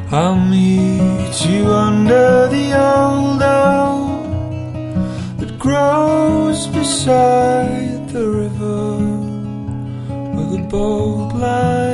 I'll meet you under the old oak that grows beside the river where the boat lies.